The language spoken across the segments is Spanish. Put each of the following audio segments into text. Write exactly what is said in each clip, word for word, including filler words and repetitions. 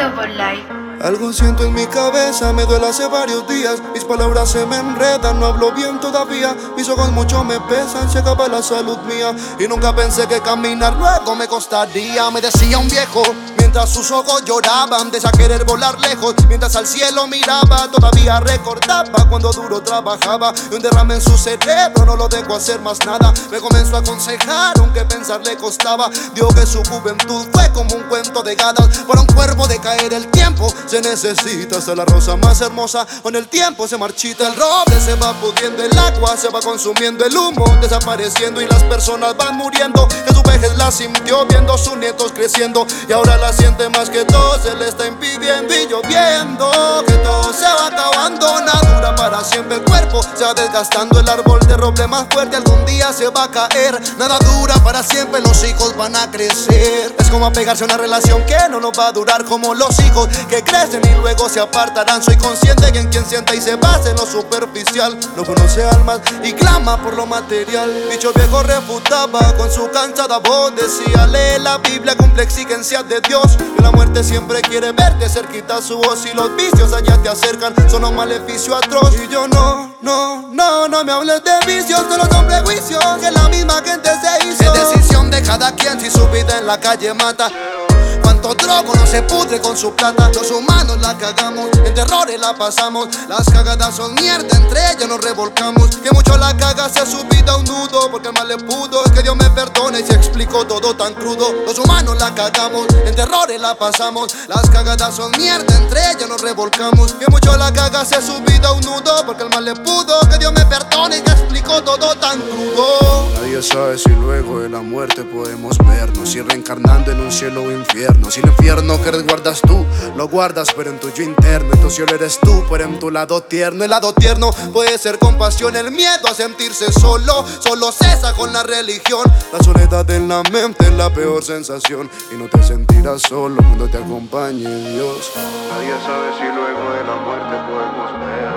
Global Life. Algo siento en mi cabeza, me duele hace varios días. Mis palabras se me enredan, no hablo bien todavía. Mis ojos mucho me pesan, se acaba la salud mía. Y nunca pensé que caminar luego me costaría. Me decía un viejo, mientras sus ojos lloraban, de querer volar lejos. Mientras al cielo miraba, todavía recordaba cuando duro trabajaba. Y un derrame en su cerebro no lo dejó hacer más nada. Me comenzó a aconsejar, aunque pensar le costaba. Dijo que su juventud fue como un cuento de hadas. Para un cuervo de caer el tiempo se necesita, hasta la rosa más hermosa con el tiempo se marchita. El roble se va pudriendo, el agua se va consumiendo, el humo desapareciendo y las personas van muriendo. Que su vejez la sintió viendo sus nietos creciendo y ahora la siente más que todo se le está impidiendo. Y lloviendo que todo se va acabando, nada dura para siempre. El cuerpo se va desgastando, el árbol de roble más fuerte algún día se va a caer. Nada dura para siempre, los hijos van a crecer. Es como apegarse a una relación que no nos va a durar, como los hijos que crecen y luego se apartarán. Soy consciente que en quien sienta y se basa en lo superficial no conoce almas y clama por lo material. Dicho viejo refutaba con su cansada voz, decía: lee la Biblia, cumple exigencias de Dios. Que la muerte siempre quiere verte cerquita su voz y los vicios allá te acercan, son un maleficio atroz. Y yo no, no, no, no me hables de vicios, solo son prejuicios que la misma gente se hizo. Es decisión de cada quien si su vida en la calle mata. Cuánto drogo no se pudre con su plata. Los humanos la cagamos, en terrores la pasamos. Las cagadas son mierda, entre ellas nos revolcamos. Que mucho la caga se ha subido a un nudo, porque el mal le pudo. Es que Dios me perdone y se explicó todo tan crudo. Los humanos la cagamos, en terrores la pasamos. Las cagadas son mierda, entre ellas nos revolcamos. Que mucho la caga se ha subido a un nudo, porque el mal le pudo. Que Dios me perdone y se explicó todo tan crudo. Nadie sabe si luego de la muerte podemos vernos, si reencarnando en un cielo o infierno. Si el infierno que resguardas tú, lo guardas pero en tu yo interno. En tu cielo eres tú, pero en tu lado tierno. El lado tierno puede ser compasión, el miedo a sentirse solo. Solo cesa con la religión. La soledad en la mente es la peor sensación, y no te sentirás solo cuando te acompañe Dios. Nadie sabe si luego de la muerte podemos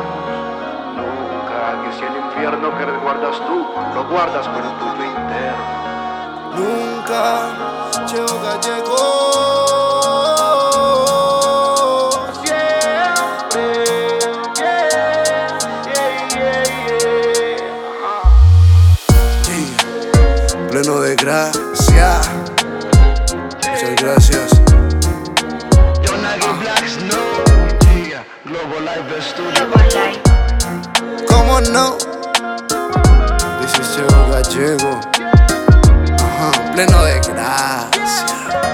vernos. Nunca, que si el infierno que resguardas tú, lo guardas pero en tu yo interno. Nunca, Cheo Gallego. Siempre, yeah, yeah, yeah, yeah. Sí, pleno de gracia. Muchas gracias. Global Life. ¿Cómo no? This is Cheo Gallego. Ajá, pleno de gracia.